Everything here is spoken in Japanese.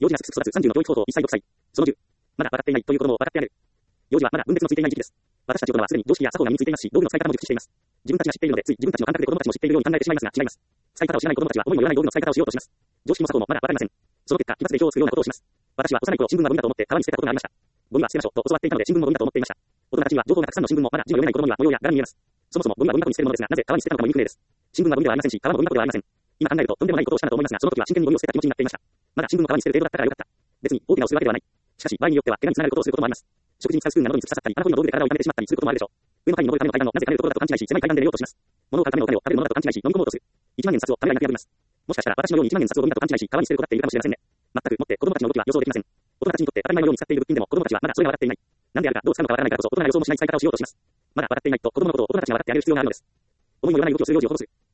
幼児がすくすく育つ30の教育方法1歳6歳。その10。まだ笑っていないという子供を笑ってあげる。幼児はまだ分別のついていない時期です。私たち大人はすでに常識や作法が身についていますし、道具の使い方も熟知しています。自分たちが知っているので、つい自分たちの感覚で子供たちも知っているように考えてしまいますが、違います。使い方を知らない子供たちは思いもよらない道具の使い方をしようとします。常識も作法もまだわかりません。その結果、奇抜で票をつくようなことをします。私は幼い頃新聞はゴミだと思って川に捨てたことがありました。ゴミは捨てましょうと教わっていたので新聞もゴミだと思っていました。大人たちには情報がたくさんの新聞もまだ字の読めない子供には模様や柄に見えます。そもそもゴミはゴミ箱に捨てるものですが、なぜ川に捨てたのかも言いにくいです。新聞はゴミではありませんし、川もゴミ箱ではありません。今考えるととんでもないことをしたなと思いますが、その時は真剣にゴミを捨てた気持ちになっていました。まだ新聞を川に捨てる程度だったからよかった。別に大怪我をするわけではない。しかし場合によっては怪我につながることをすることもあります。食事に使うスプーンなどに突き刺さったり、穴掘りの道具で体を痛めてしまったりすることもあるでしょう。上の階に登るための階段のなぜかねるところだと勘違いし、狭い階段で寝ようとします。物を買うためのお金を食べるものだと勘違いし、飲み込もうとする。1万円の札をためらいなく破ります。もしかしたら私のように1万円の札をゴミだと勘違いし、川に捨てる子だっているかもしれませんね。全くもって子供たちの動きは予想できません。大人たちにとって当たり前のように使っている物品でも子供たちはまだそれが分かっていない。なんであるかどう使うのかわからないからこそ大人が予想もしない使い方をしようとします。まだ笑っていないと子供のことを大人たちが笑ってあげる必要があるのです。思いもよらない動きをする幼児を保護する。